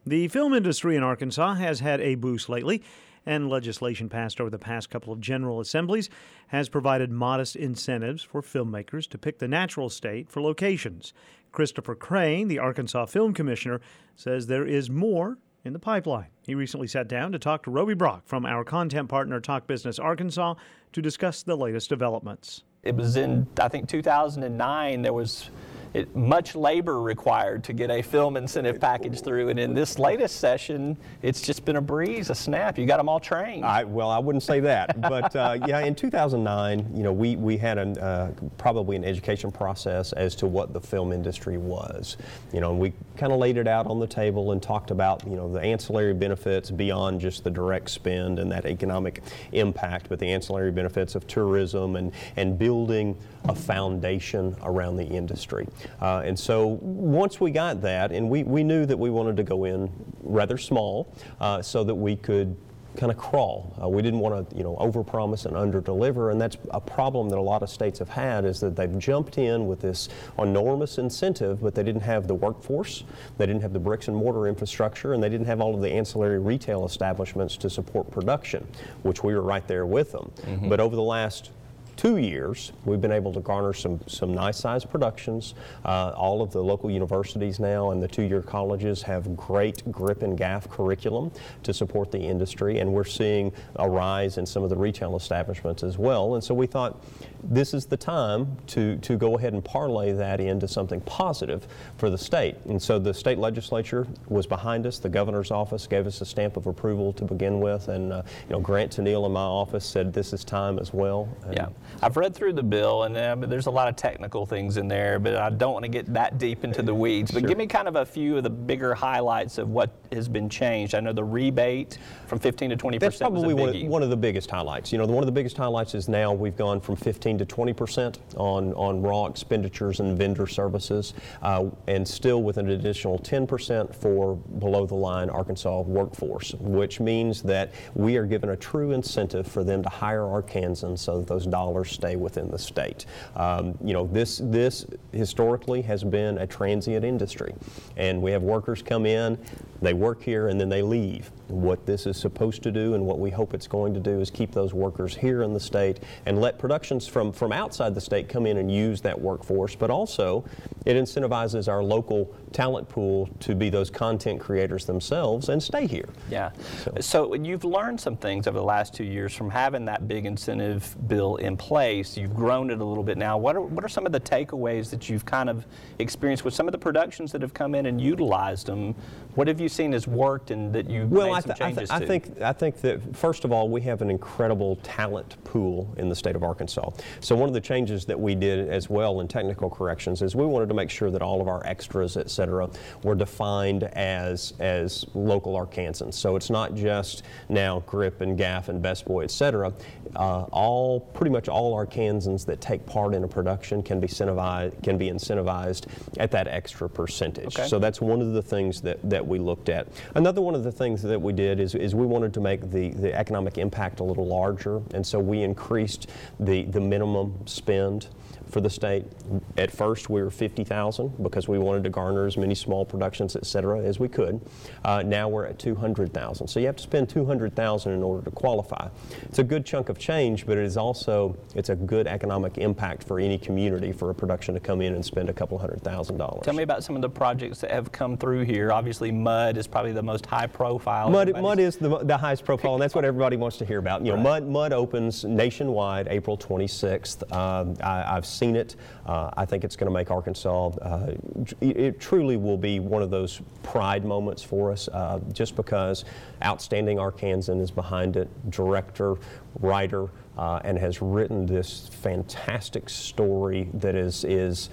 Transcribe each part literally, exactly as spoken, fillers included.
The film industry in Arkansas has had a boost lately, and legislation passed over the past couple of general assemblies has provided modest incentives for filmmakers to pick the natural state for locations. Christopher Crane, the Arkansas Film Commissioner, says there is more in the pipeline. He recently sat down to talk to Roby Brock from our content partner Talk Business Arkansas to discuss the latest developments. It was in, I think, two thousand nine, there was It, much labor required to get a film incentive package through, and in this latest session, it's just been a breeze, a snap. You got them all trained. I, well, I wouldn't say that, but uh, yeah, in two thousand nine, you know, we we had an, uh, probably an education process as to what the film industry was, you know, and we kind of laid it out on the table and talked about, you know, the ancillary benefits beyond just the direct spend and that economic impact, but the ancillary benefits of tourism and and building a foundation around the industry. Uh, and so once we got that, and we, we knew that we wanted to go in rather small uh, so that we could kind of crawl. Uh, we didn't want to, you know, overpromise and underdeliver, and that's a problem that a lot of states have had, is that they've jumped in with this enormous incentive, but they didn't have the workforce, they didn't have the bricks and mortar infrastructure, and they didn't have all of the ancillary retail establishments to support production, which we were right there with them. Mm-hmm. But over the last two years, we've been able to garner some some nice sized productions. Uh, all of the local universities now and the two-year colleges have great grip and gaff curriculum to support the industry, and we're seeing a rise in some of the retail establishments as well. And so we thought this is the time to, to go ahead and parlay that into something positive for the state. And so the state legislature was behind us. The governor's office gave us a stamp of approval to begin with, and uh, you know, Grant Tennille in my office said this is time as well. And yeah. I've read through the bill, and uh, there's a lot of technical things in there, but I don't want to get that deep into the weeds. But sure. Give me kind of a few of the bigger highlights of what has been changed. I know the rebate from fifteen to twenty percent. That's probably was a one biggie. of, one of the biggest highlights. You know, one of the biggest highlights is now we've gone from fifteen to twenty percent on, on raw expenditures and vendor services, uh, and still with an additional ten percent for below the line Arkansas workforce, which means that we are given a true incentive for them to hire Arkansans so that those dollars stay within the state. Um, you know, this this historically has been a transient industry, and we have workers come in, they work here, and then they leave. What this is supposed to do, and what we hope it's going to do, is keep those workers here in the state and let productions from from outside the state come in and use that workforce. But also, it incentivizes our local talent pool to be those content creators themselves and stay here. Yeah. So, so you've learned some things over the last two years from having that big incentive bill in place. You've grown it a little bit now. What are what are some of the takeaways that you've kind of experienced with some of the productions that have come in and utilized them? What have you seen has worked and that you well, made I some th- changes I th- to? I think I think that first of all, we have an incredible talent pool in the state of Arkansas. So one of the changes that we did as well in technical corrections is we wanted to make sure that all of our extras, et cetera, were defined as as local Arkansans. So it's not just now Grip and Gaff and Best Boy, et cetera. Uh, all pretty much all Arkansans that take part in a production can be incentivized can be incentivized at that extra percentage. Okay. So that's one of the things that, that we looked at. Another one of the things that we did is, is we wanted to make the, the economic impact a little larger, and so we increased the, the minimum spend for the state. At first we were fifty thousand because we wanted to garner as many small productions, et cetera, as we could. Uh, now we're at two hundred thousand. So you have to spend two hundred thousand in order to qualify. It's a good chunk of change, but it is also, it's a good economic impact for any community for a production to come in and spend a couple hundred thousand dollars. Tell me about some of the projects that have come through here. Obviously MUD is probably the most high profile. MUD, MUD is the, the highest profile, and that's what everybody wants to hear about. You know, Right. MUD, MUD opens nationwide April twenty-sixth. Um, I, I've seen it. Uh, I think it's going to make Arkansas, uh, it, it truly will be one of those pride moments for us, uh, just because outstanding Arkansan is behind it, director, writer, uh, and has written this fantastic story that is is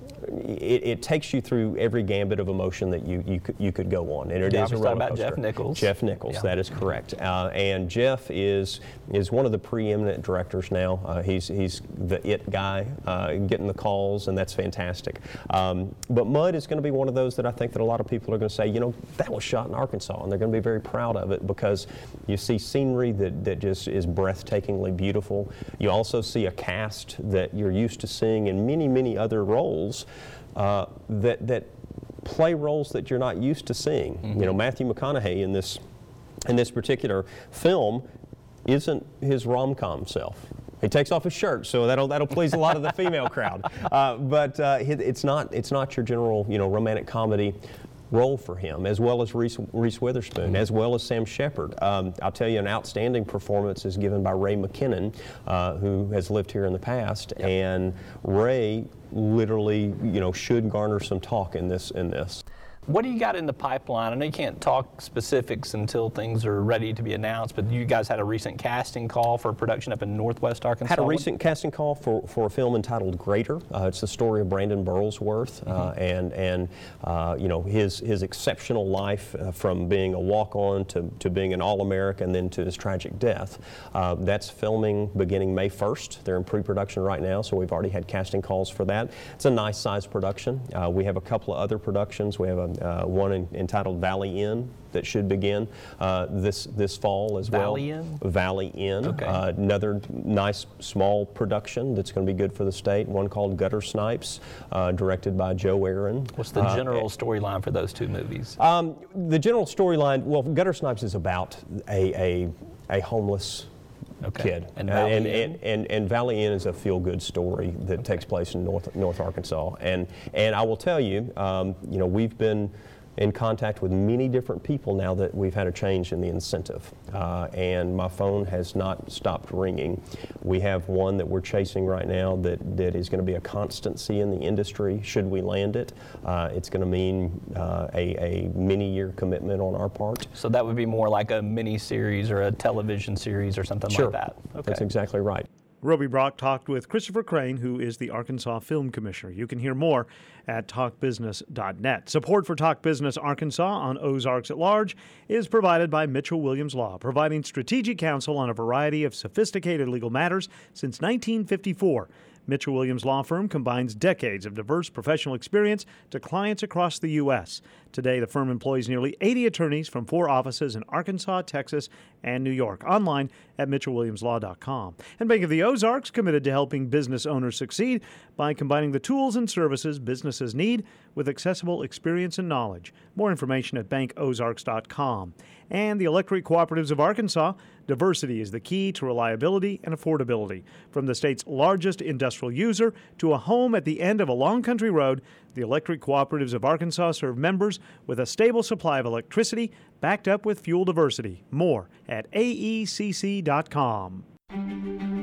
It, it takes you through every gambit of emotion that you you could, you could go on, and it yeah, is a talking roller about coaster. Jeff Nichols. Jeff Nichols, Yeah. That is correct. Uh, and Jeff is is one of the preeminent directors now. Uh, he's he's the it guy, uh, getting the calls, and that's fantastic. Um, but MUD is going to be one of those that I think that a lot of people are going to say, you know, that was shot in Arkansas, and they're going to be very proud of it because you see scenery that that just is breathtakingly beautiful. You also see a cast that you're used to seeing in many many other roles. Uh, that that play roles that you're not used to seeing. Mm-hmm. You know, Matthew McConaughey in this in this particular film isn't his rom-com self. He takes off his shirt, so that'll that'll please a lot of the female crowd. Uh, but uh, it's not it's not your general you know romantic comedy role for him, as well as Reese, Reese Witherspoon, mm-hmm. as well as Sam Shepard. Um, I'll tell you, an outstanding performance is given by Ray McKinnon, uh, who has lived here in the past, yep. and Ray literally, you know, should garner some talk in this in this. What do you got in the pipeline? I know you can't talk specifics until things are ready to be announced, but you guys had a recent casting call for a production up in Northwest Arkansas. Had a recent casting call for, for a film entitled Greater. Uh, it's the story of Brandon Burlsworth mm-hmm. uh, and and uh, you know his his exceptional life uh, from being a walk-on to, to being an All-American, then to his tragic death. Uh, that's filming beginning May first. They're in pre-production right now, so we've already had casting calls for that. It's a nice size production. Uh, we have a couple of other productions. We have a Uh, one in, entitled Valley Inn that should begin uh, this this fall as well. Valley Inn? Valley Inn. Okay. Uh, another nice small production that's going to be good for the state. One called Gutter Snipes, uh, directed by Joe Aaron. What's the general uh, storyline for those two movies? Um, the general storyline, well, Gutter Snipes is about a a, a homeless Okay. kid. And Valley, and, Inn? and, and, and Valley Inn is a feel-good story that okay. takes place in North North Arkansas. And and I will tell you, um, you know, we've been in contact with many different people now that we've had a change in the incentive. Uh, and my phone has not stopped ringing. We have one that we're chasing right now that, that is going to be a constancy in the industry should we land it. Uh, it's going to mean uh, a, a many-year commitment on our part. So that would be more like a mini-series or a television series or something sure. like that? Okay. That's exactly right. Roby Brock talked with Christopher Crane, who is the Arkansas Film Commissioner. You can hear more at talk business dot net. Support for Talk Business Arkansas on Ozarks at Large is provided by Mitchell Williams Law, providing strategic counsel on a variety of sophisticated legal matters since nineteen fifty-four. Mitchell Williams Law Firm combines decades of diverse professional experience to clients across the U S. Today, the firm employs nearly eighty attorneys from four offices in Arkansas, Texas, and New York. Online at mitchell williams law dot com. And Bank of the Ozarks, committed to helping business owners succeed by combining the tools and services businesses need with accessible experience and knowledge. More information at bank ozarks dot com. And the Electric Cooperatives of Arkansas, diversity is the key to reliability and affordability. From the state's largest industrial user to a home at the end of a long country road, the Electric Cooperatives of Arkansas serve members with a stable supply of electricity backed up with fuel diversity. More at A E C C dot com.